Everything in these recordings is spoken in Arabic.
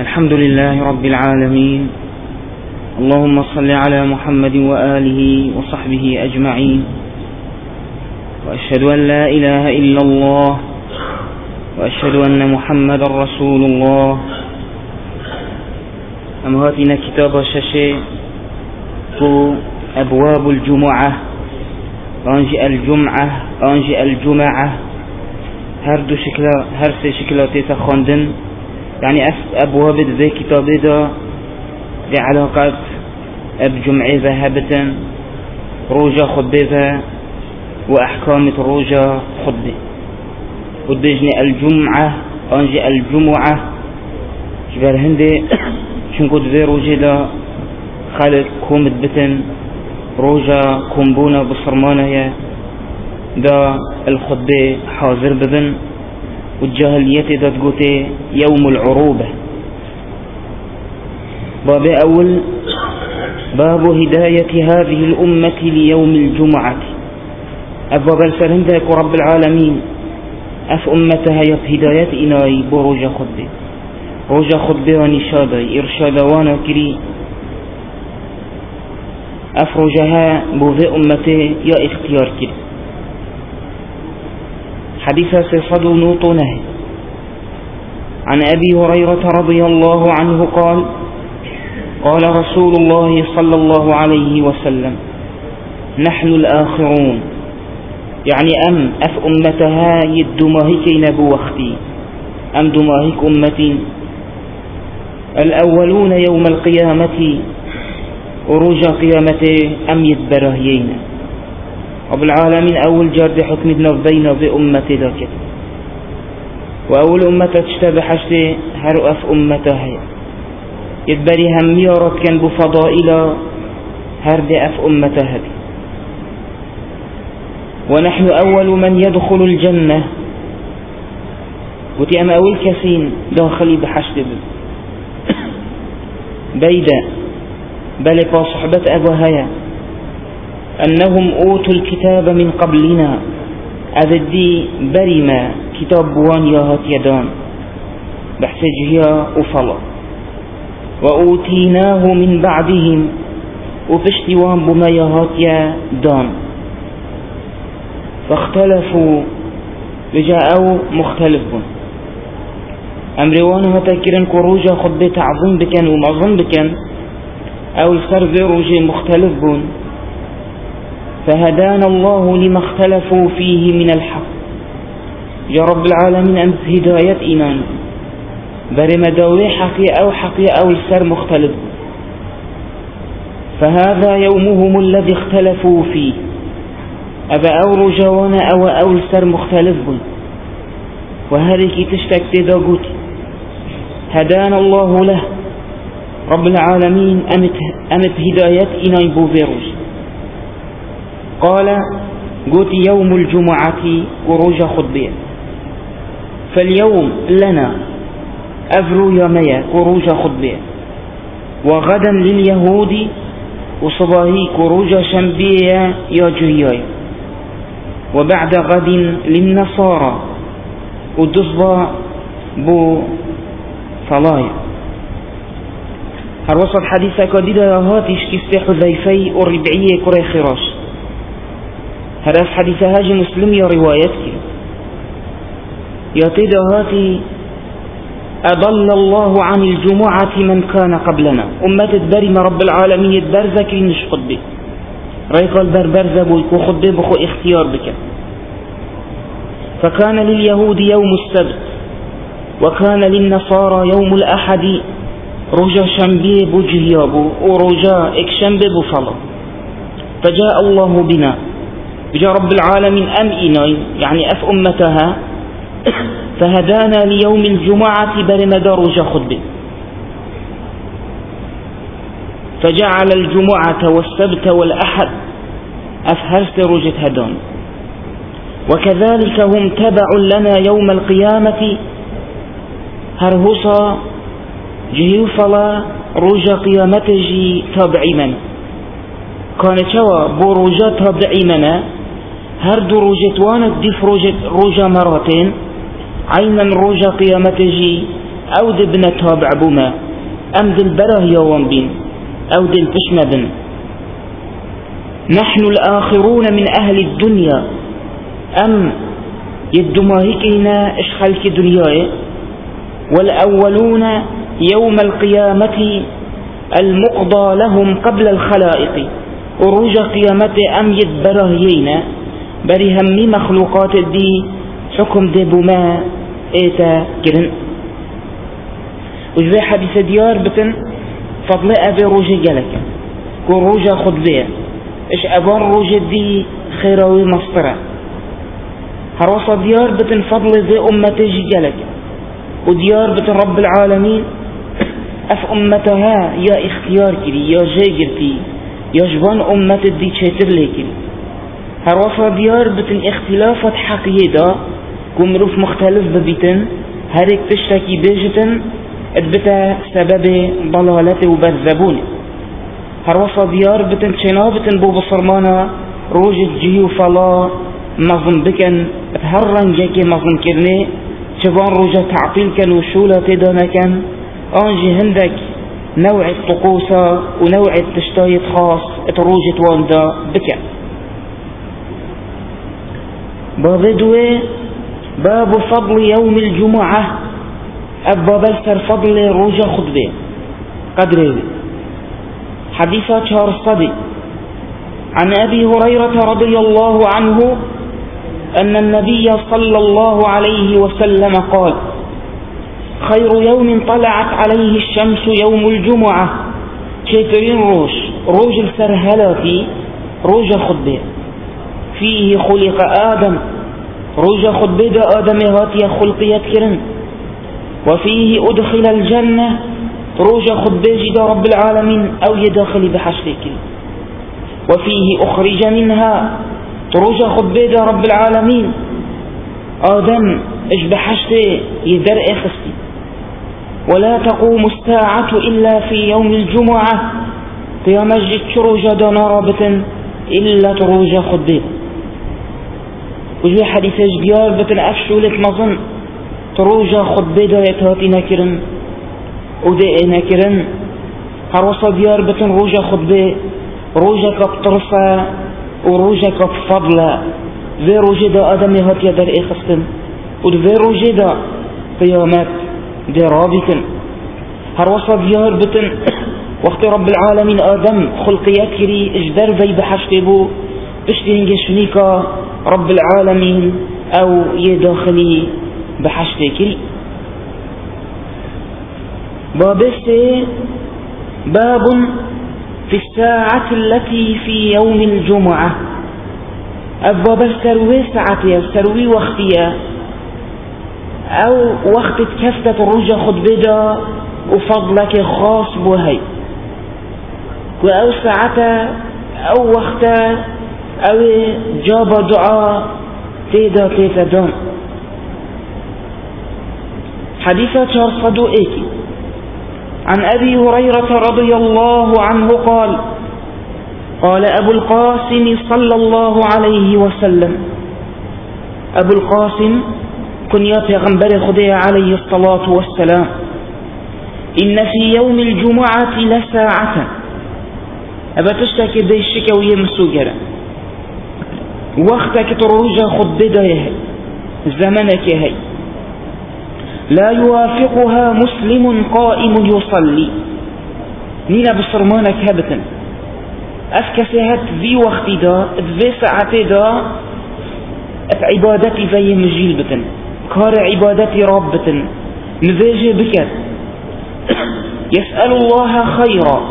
الحمد لله رب العالمين. اللهم صل على محمد وآله وصحبه أجمعين، وأشهد أن لا إله إلا الله، وأشهد أن محمد رسول الله. أمهاتنا كتاب الشاشة أبواب الجمعة، أنجي الجمعة، أنجي الجمعة، هر سه شكلاتي تخوندن، يعني أبواب ذي كتابي دا بعلاقة بجمعة ذهبتا روجا خطبة وأحكام روجا خطبة. ودجني الجمعة أنجي الجمعة جبال هندي شنكو ذي روجا دا خالد كومت بتن روجا كومبونا بصرمانة دا الخطبة حاضر بذن، والجاهلية دا تقوتي يوم العروبة. باب أول، باب هداية هذه الأمة ليوم الجمعة. أبواب الفرهندك رب العالمين أف أمتها هداية إناي بروجا خطبة، روجا خطبة ونشادة إرشاد وانا كري أفرجها بوذي أمته يا اختيار كري. حديث سيصد نوطنه عن أبي هريرة رضي الله عنه قال: قال رسول الله صلى الله عليه وسلم: نحن الآخرون، يعني أم أف أمتها يدماهك نبو وختي، أم دماهك أمتي الأولون يوم القيامة، ورجى قيامته أم يدبرهيين. رب العالمين أول جارد حكم بين بأمتي ذاك، وأول أمة تشتبه حشتي هرؤف أمتها يدبري هم يارت كان بفضائل هرد أف أمتها دي. ونحن أول من يدخل الجنة، وتي أم أول كسين داخلي بحشت بيدا بل صحبة أبوهايا أنهم أوتوا الكتاب من قبلنا، أذدي برما كتاب بوان ياهات يدان بحسجها أفلا، وأوتيناه من بعدهم وبشتوان بما ياهات يدان، فاختلفوا لجاءوا مختلفون. أمروانها تكرن كروجا خطبة تعظم بكن ومعظم بكن، أو السرد روجي مختلفون، فهدانا الله لما اختلفوا فيه من الحق. يا رب العالمين أنت هداية إيمان برما داوي حقي أو السر مختلف، فهذا يومهم الذي اختلفوا فيه. أبا أو رجوانا أو السر مختلف، وهذه تشتك تداغوت هدانا الله له رب العالمين أمت هداية إيمان بوفيروج. قال: قلت يوم الجمعة وروج خطبية، فاليوم لنا أفرو يوميا وروج خطبية، وغدا لليهود وصباهي كروج شنبية يا جهياي، وبعد غد للنصارى ودصبا بو صلايا. هروصل حديثة كديدة هاتش كستي حذيفي والربعية كري خراش. هذا حديث هاجي مسلم يا روايتك يا تدهاتي أضل الله عن الجمعة من كان قبلنا. أمة الدرم رب العالمين يتبرزك لنش خطبه ريق البربرز بويكو خطبه بخو اختيار بك. فكان لليهود يوم السبت، وكان للنصارى يوم الأحد، رجا شنبي بجهيابو ورجا اكشنبي بصلا. فجاء الله بنا، بجاء رب العالمين أمئنا يعني أف أمتها، فهدانا ليوم الجمعة برمدا رجا خطبه، فجعل الجمعة والسبت والأحد أفهرت رجت هدان. وكذلك هم تبع لنا يوم القيامة، هرهصا جيوفلا رجا قيامته تابعي من كان شوا بروجا تابعي منا هر دو روجت وانا ديف روجا مرتين عينا روجا قيامته أو دبنا تابع بما أم دل بره يوم بين أو دل تشمى بن. نحن الآخرون من أهل الدنيا أم يدماهكنا إشخالك دنياي، والأولون يوم القيامة المقضى لهم قبل الخلائق. وروج قيامة أم يدبرهينا برهم مخلوقات دي حكم دي بما إيتا كرن. وجبه حديث ديار بتن فضل أبي روجي جلك كون روجا خطبية إيش أبان روجي دي خيروي مصطرة هروصة ديار بتن فضل دي أمتي جلك وديار بتن رب العالمين أف أمتها يا اختيار كري يا جاجرتي يا جبان أمت دي تشتر لكري. هروصة ديار بتن اختلافات حقيقة كون مروف مختلف ببيتن هريك تشتكي بيجتن ادبتا سبب ضلالته وبذبونه. هروصة ديار بتن شنابتن بو بصرمانا روجت جيو فلا مظن بكن اتهرن جاكي مظن كرني شبان روجة تعطيل كان وشولة تدانا كان انجي هندك نوع الطقوسة ونوع التشتايت خاص اتروجت واندا بكن. باب دوي باب فضل يوم الجمعة أبا بلسر فضل روجة خطبة قدره. حديثة شهر الصدي عن أبي هريرة رضي الله عنه أن النبي صلى الله عليه وسلم قال: خير يوم طلعت عليه الشمس يوم الجمعة. شيترين روج السرهلاتي روجة خطبة فيه خلق آدم روجة خطبة دا آدم هاتي خلقيات كرن وفيه أدخل الجنة روجة خطبة جدا رب العالمين أو يداخل بحشرك وفيه أخرج منها روجة خطبة دا رب العالمين آدم إش بحشته يدر إخستي. ولا تقوم الساعة إلا في يوم الجمعة قيام جد روجة دا ناربة إلا روجة خطبة. وجه حديث جديار بتن أفشولة مظن تروجا خطبة دا يتهاتي ناكرن ودي ناكرن. هروصة ديار بتن روجا خطبة روجا كبطرفة وروجا كبفضلة ذي روجا دا آدم يهات يدر إخستن وذي روجا دا قيامات دي رابطن. هروصة ديار بتن وقت رب العالمين آدم خلقيات كري اجدر ذي بحشتبو بشتهنج شنيكا رب العالمين أو يداخلي بحشتكري. بابسي باب في الساعة التي في يوم الجمعة. الباب السروي ساعتها السروي وقتها أو وقت كفتة الرجة خطبة وفضلك خاص بهي أو ساعتها أو وقتها أو جاب دعاء تيدا دون. حديثة شرصدو إيتي عن أبي هريرة رضي الله عنه قال: قال أبو القاسم صلى الله عليه وسلم. أبو القاسم كنيا پیغمبر خدي عليه الصلاة والسلام: إن في يوم الجمعة لساعة. أبا تشتكي بيشك ويمسوجرا وقتك تروجا خطبة يهي زمنك يهي لا يوافقها مسلم قائم يصلي. نينا بصرمانك هبتا أفكسهت ذي وقت دا ذي ساعتي دا عبادتي ذي مجيل بتن كار عبادتي رابة نذيجي بك يسأل الله خيرا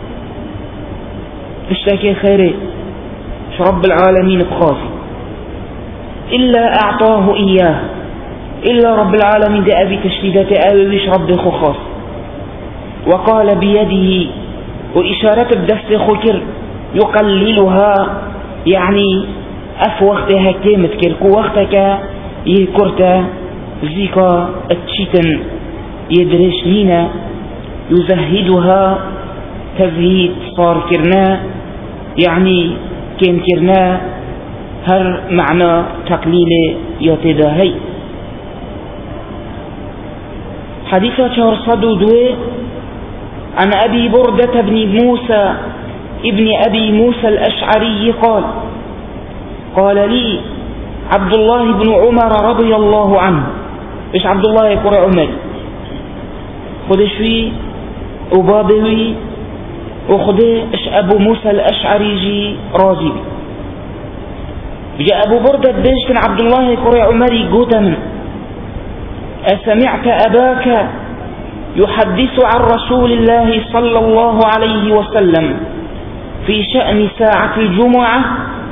تشتكي خيري رب العالمين بخاصي إلا أعطاه إياه إلا رب العالمين دي أبي تشديدات أبيش ربي خاص. وقال بيده وإشارة بدست خكر يقللها يعني أف وقتها كلمة كركو وقتك يكرتا زيكا التشيتن يدرش لينا يزهدها تزهيد صار كرنا يعني كم كرنا هر معنى تقليل يتداهي. حديثة 402 عن أبي بردة بن موسى ابن أبي موسى الأشعري قال لي عبد الله بن عمر رضي الله عنه. إيش عبد الله يقول عمر خدشوي وبابوي وخدش أبو موسى الأشعري جي راضي جاء أبو بردة بيجتن عبد الله يقول عمر قوتا أسمعت أباك يحدث عن رسول الله صلى الله عليه وسلم في شأن ساعة الجمعة؟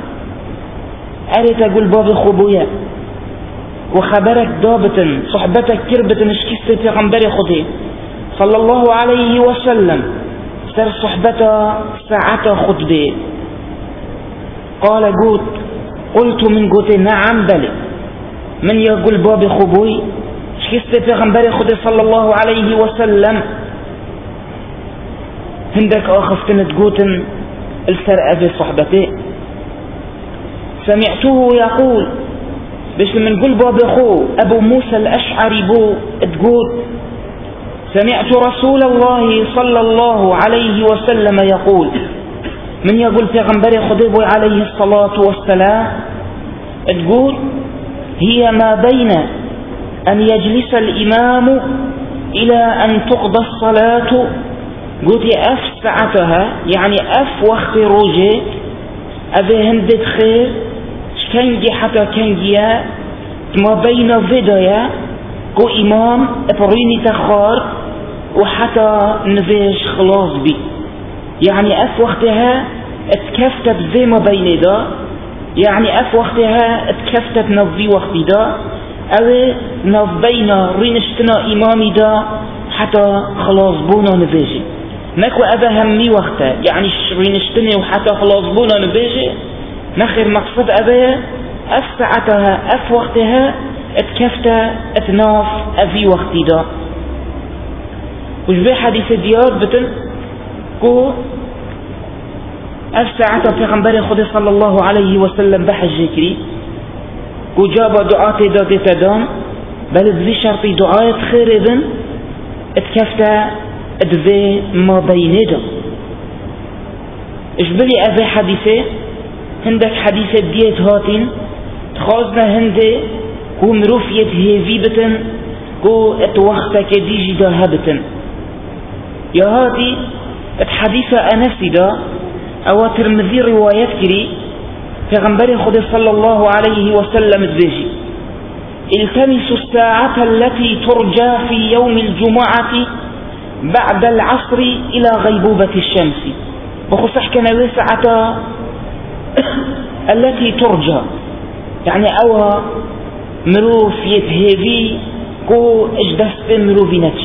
أريد أقول باب خبويا وخبرك ضابطا صحبتك كربة اشكست في غنبري خطي صلى الله عليه وسلم سر صحبته ساعة خطبه. قال قلت من قلت نعم بلي. من يقول باب خبوي اشكست في غنبري خطي صلى الله عليه وسلم هندك آخفتن تقوتن السرقة في صحبته. سمعته يقول بس من قل باب أخوه أبو موسى الأشعري تقول سمعت رسول الله صلى الله عليه وسلم يقول. من يقول في غنبري خضيبه عليه الصلاة والسلام تقول هي ما بين أن يجلس الإمام إلى أن تقضى الصلاة قلت أف ساعتها يعني أف وقت روجه أبي هندت خير كنجي حتى كنجيا ما بين فيديا كو إمام أبريني تخار وحتى نفيش خلاص بي يعني أف وقتها اتكفتت زي ما بين دا يعني أف وقتها اتكفتت نفي وقت دا أو نف بين رينشتنا إمامي دا حتى خلاص بونا نفيجي نكو أبا همي وقتها يعني رينشتني وحتى خلاص بونا نفيجي نخر مقصد أبايا أف ساعتها أف وقتها اتكفت اتناف أفي وقتي دا وشبه حديث ديار بتن كو أف ساعتها في غنبري خدي صلى الله عليه وسلم بحج كري كو جاب دعاتي دا تدام بل ذي شرطي دعاية خير إذن اتكفت ادذي ما بين دا اشبلي أفي حديثي هندك حديث ديت هاتين تخازنا هندي كو مروفية هيفي بتن كو اتوختك ديجي دا هبتن يا هاتي اتحديث أنسي دا او ترمذي روايات كري في غنبري خدي صلى الله عليه وسلم الديجي التمسوا الساعة التي ترجى في يوم الجمعة بعد العصر إلى غيبوبة الشمس وخصح كان ساعة التي ترجى يعني أوها مروف يتهيفي كو اجدست مروفي نتي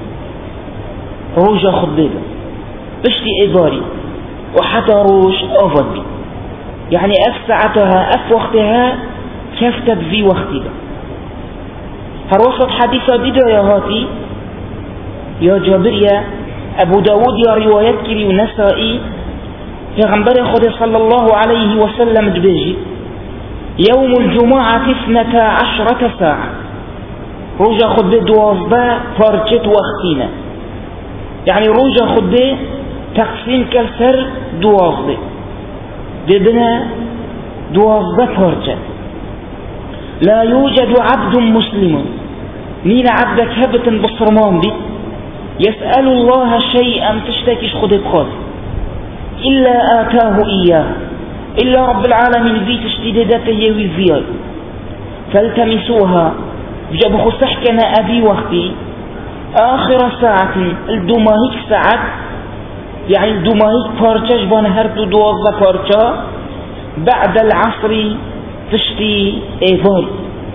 روجا خضيبا بشتي إداري وحتى روج أفض بي يعني أف ساعتها أف وقتها كفتت في وقتها هروصت حديثة بداية هاتي يا جابرية أبو داود يا روايات كري ونسائي في غنبري خدي صلى الله عليه وسلم دبيجي يوم الجمعة 12 ساعة روجا خدي دوازبا فارجت وقتنا يعني روجا خدي تقسيم كالسر دوازبا دبنا دوازبا فارجت لا يوجد عبد مسلم مين عبدك هبت بصرمان بي يسأل الله شيئا تشتكيش خدي بخاطر إلا آتاه إياه إلا رب العالمين في تشديداته يوي فيها فالتمسوها بجاب خصحكنا أبي وقتي آخر ساعة الدماهيك ساعة يعني الدماهيك فارجة جبان هردو دوازة فارجة بعد العصر تشتي إيفاي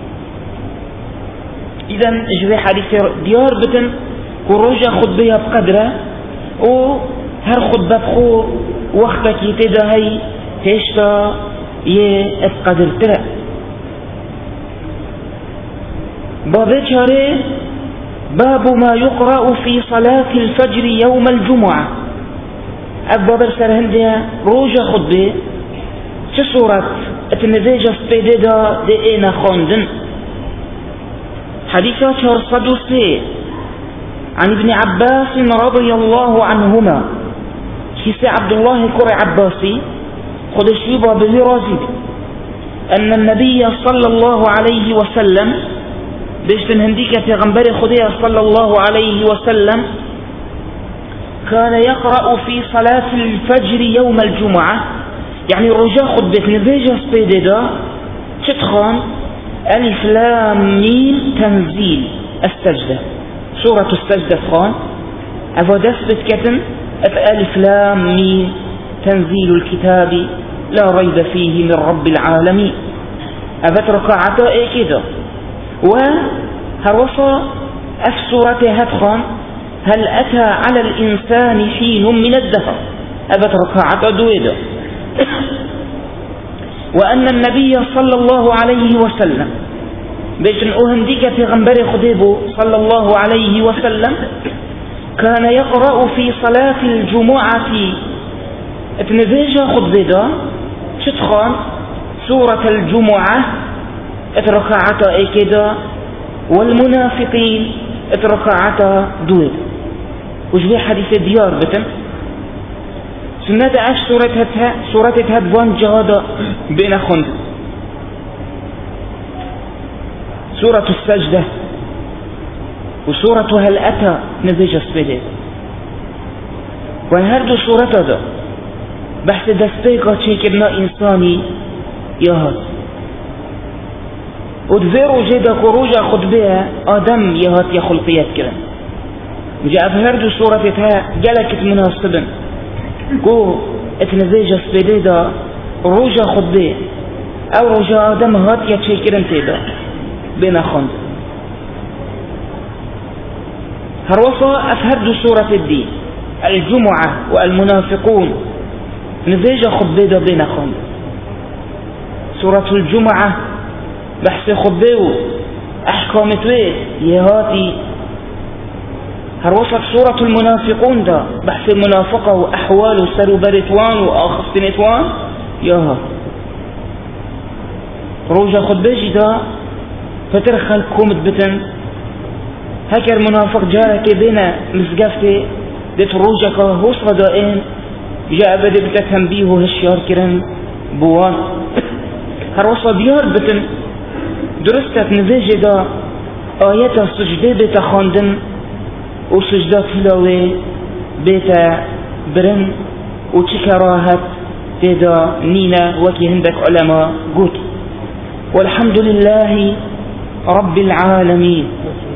إذن جوي حديث ديار بتن كروجة خد بها بقدرة و هر خد ببخو وقتك يتدى هاي هشتا يتقدر ترى باب چاره باب ما يقرأ في صلاة الفجر يوم الجمعة أبا سرهندها روجة خطبة چه صورت اتنذيجة سبيدة دي اينا خاندن حديثة 403 عن ابن عباس رضي الله عنهما كيس عبد الله كري عباسي خدش يبا به رازي أن النبي صلى الله عليه وسلم بيشتن هنديك في غنبري خديه صلى الله عليه وسلم كان يقرأ في صلاة الفجر يوم الجمعة يعني رجاء خطبة نبيجة سبيدة تتخان ألف لام ميم تنزيل السجدة سورة السجدة خان أفادس بتكتن ألف لام ميم تنزيل الكتاب لا ريب فيه من رب العالمين أفت ركعتا إيه كده وهروصا السورة هتخان هل أتى على الإنسان حين من الدهر أفت ركعتا دويدا وأن النبي صلى الله عليه وسلم بيش أهنديك في غنبري خديبه صلى الله عليه وسلم كان يقرأ في صلاة الجمعة اتنبيجا خطبه شتخان سورة الجمعة اتركعتا ايكدا والمنافقين اتركعتا دويد وش بي حديث ديار بتن سنة عاش سورة هدوان جهادا بين خند سورة السجدة وسورة هل أتى نبيجا سبيدي وهردو سورة هذا بحث دستيقة شكرنا إنساني يهد ودفيرو جيدا خروجا خطبها آدم يهد يخلقيات كرا جاء فهردو سورة جلكت مناسبا قو اتنبيجا سبيدي دا روجا خطبه أو رجا آدم هات يتشكرن تيدا بين خند هروصا أفهرد سورة الدين الجمعة والمنافقون نفيجا خطبه بين خند سورة الجمعة بحث خطبه أحكامته يهاتي هروصا سورة المنافقون دا بحث المنافقة وأحواله سرو بريتوان وآخفتنتوان ياها روجا خطبه دا فترخل كومت بتن هكر منافق جارك بين مسقفتي ديت روجك هوصر دائم جاء بدي بتتنبيه هشيار كرن بوان هروصا بيار بتن درستت نفيجي دا آيات سجده بيتا خاندن وسجدات تلاوي بيتا برن وتكراهت تيدا نينا وكي هندك علماء قوت والحمد لله رب العالمين